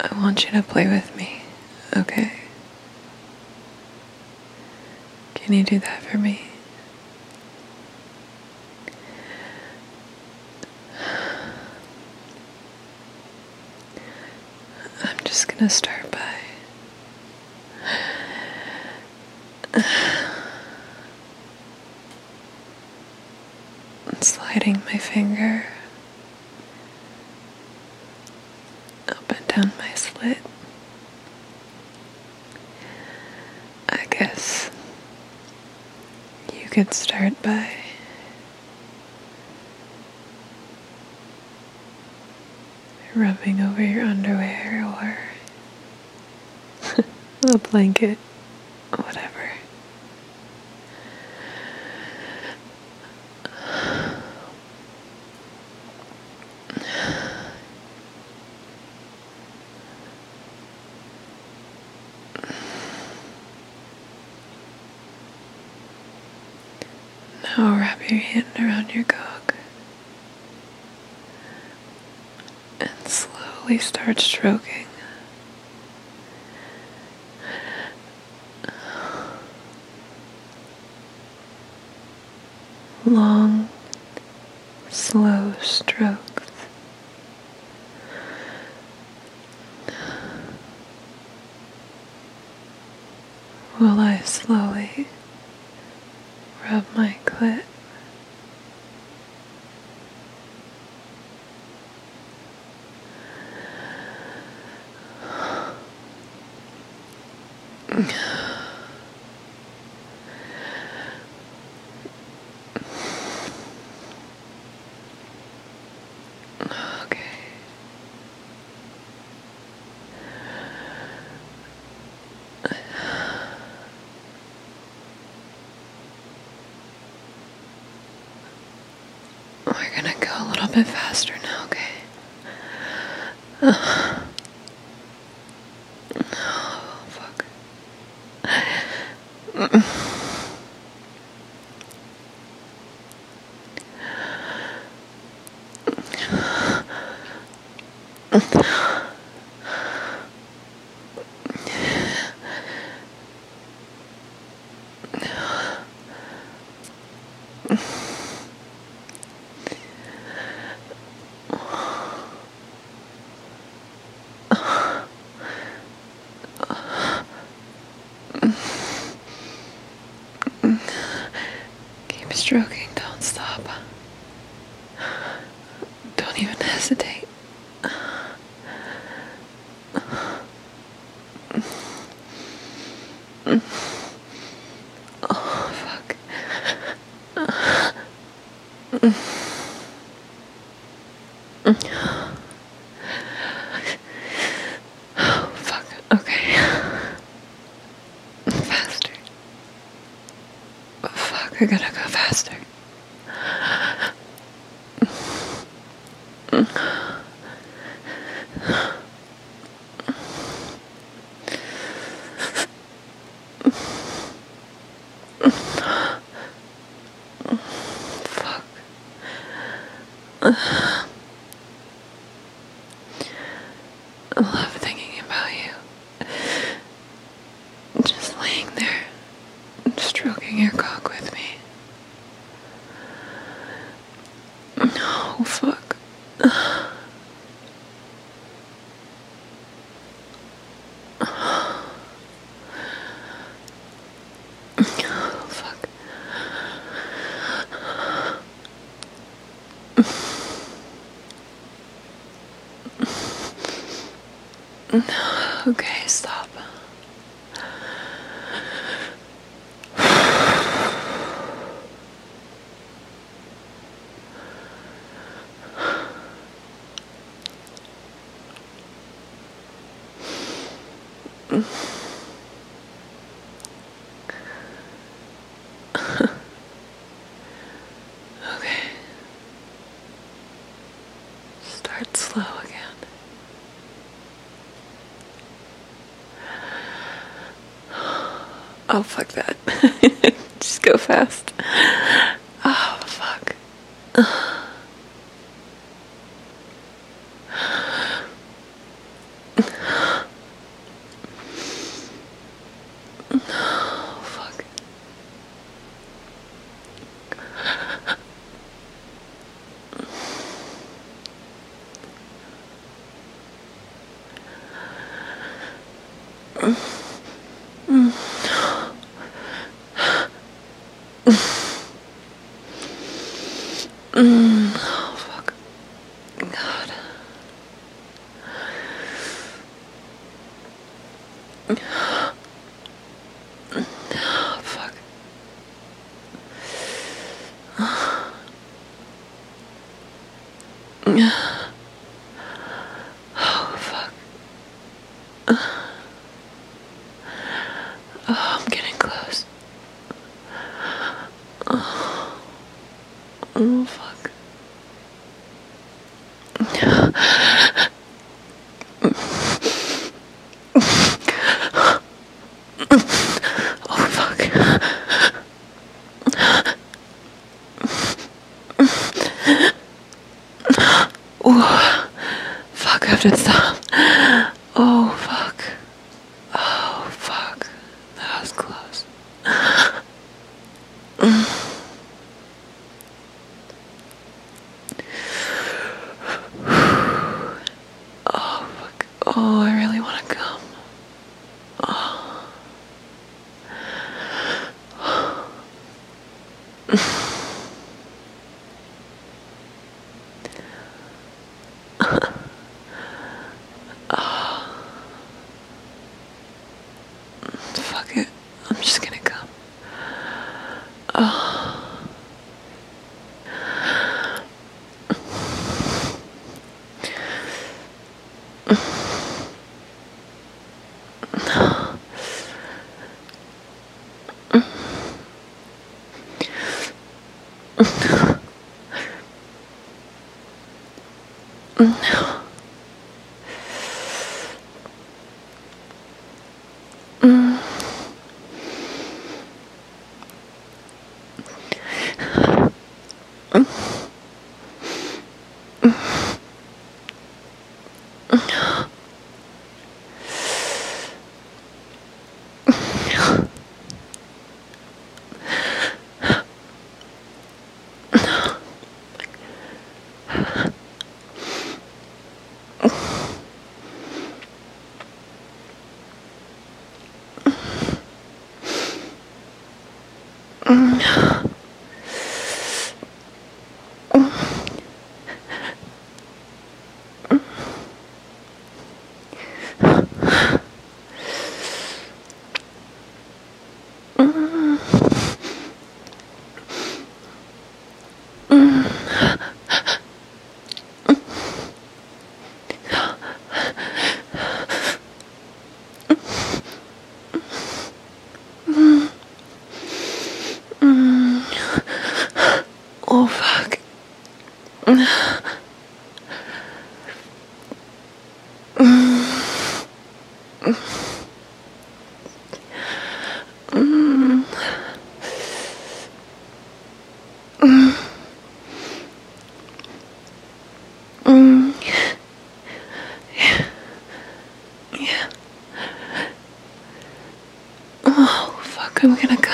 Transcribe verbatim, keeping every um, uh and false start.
I want you to play with me, okay? Can you do that for me? I'm just gonna start by sliding my finger up and down my slit. I guess you could start by rubbing over your underwear or a blanket, whatever. Now wrap your hand around your cock and slowly start stroking. Long, slow strokes. While I slowly rub my clit. Okay. We're gonna go a little bit faster now, okay? Uh, oh, fuck. Keep stroking, don't stop. Don't even hesitate. Oh, fuck. Oh, fuck. Okay. Faster. Fuck, I gotta go faster. Fuck. I love thinking about you. Just laying there, stroking your cock with me. Oh, fuck. Oh, fuck. Okay, stop. Okay. Start slow again. Oh, fuck that. Just go fast. Oh, fuck. Mm. Oh, fuck. God. Oh, fuck. Oh, fuck. Oh, I'm getting close. Oh, oh fuck. Oh, fuck. Oh, fuck, I have to stop. Oh, fuck. Oh, fuck. That was close. Oh, fuck. Oh, I really want to come. Oh. Fuck it. I'm just gonna come. Oh. No. Mm. Oh, fuck. Oh, fuck, I'm gonna